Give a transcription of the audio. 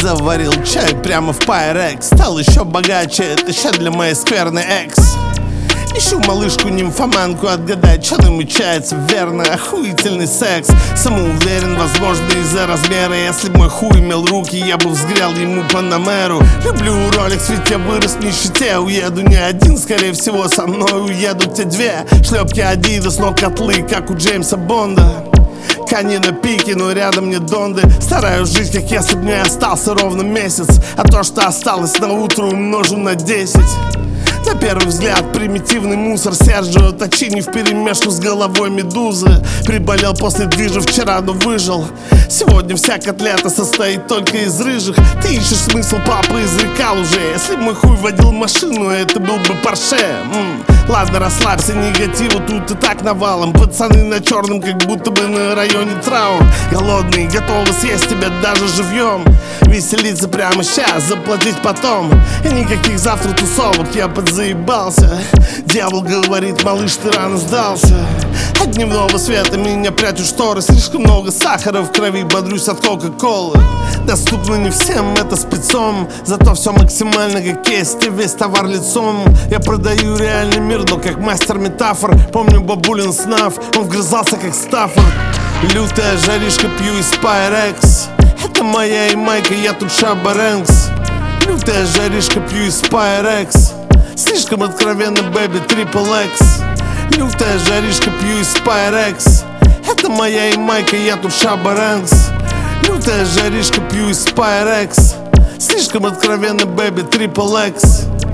Заварил чай прямо в Pyrex. Стал еще богаче, это ща для моей скверной экс. Ищу малышку-нимфоманку, отгадать, что намечается. Верно, охуительный секс. Самоуверен, возможно, из-за размера. Если б мой хуй имел руки, я бы взгрел ему Панамеру. Люблю Rolex, ведь я вырос в нищете. Уеду не один, скорее всего, со мной уедут те две. Шлепки Adidas, но котлы, как у Джеймса Бонда. Кани на пике, но рядом не донды. Стараюсь жить, как если б мне остался ровно месяц. А то, что осталось на утро, умножу на 10. На первый взгляд примитивный мусор. Серджио Точини вперемешку с головой медузы. Приболел после движа вчера, но выжил. Сегодня вся котлета состоит только из рыжих. Ты ищешь смысл, папа изрекал уже. Если бы мой хуй водил машину, это был бы Порше. Ладно, расслабься, негатива тут и так навалом. Пацаны на черном, как будто бы на районе траур. Голодные, готовы съесть тебя даже живьем. Веселиться прямо сейчас, заплатить потом. И никаких завтра тусовок, я подзаебался. Дьявол говорит, малыш, ты рано сдался. От дневного света меня прячут шторы. Слишком много сахара в крови, бодрюсь от кока-колы. Доступно не всем, это спецом. Зато все максимально как есть, и весь товар лицом. Я продаю реальный мир, но как мастер метафор. Помню бабулин снаф, он вгрызался как Стаффорд. Лютая жаришка, пью из Pyrex. Это моя ямайка, я тут Шаба Рэнкс. Лютая жаришка, пью из Pyrex. Слишком откровенно, бэби, Triple X. Лютая жаришка, пью из Pyrex. Это моя ямайка, я тут Шаба Рэнкс. Лютая жаришка, пью из Pyrex. Слишком откровенно, бэби, Triple X.